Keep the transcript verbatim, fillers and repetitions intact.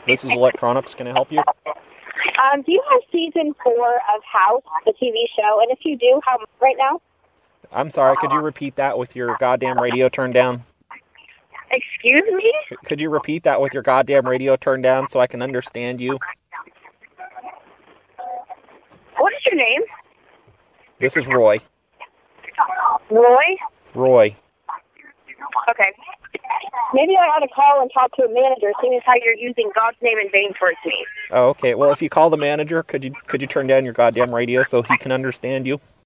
This is Electronics. Can I help you? Um, do you have season four of House, the T V show? And if you do, how much right now? I'm sorry, could you repeat that with your goddamn radio turned down? Excuse me? Could you repeat that with your goddamn radio turned down so I can understand you? What is your name? This is Roy. Roy? Roy. Okay. Maybe I ought to call and talk to a manager, seeing as how you're using God's name in vain towards me. Oh, okay. Well, if you call the manager, could you could you turn down your goddamn radio so he can understand you?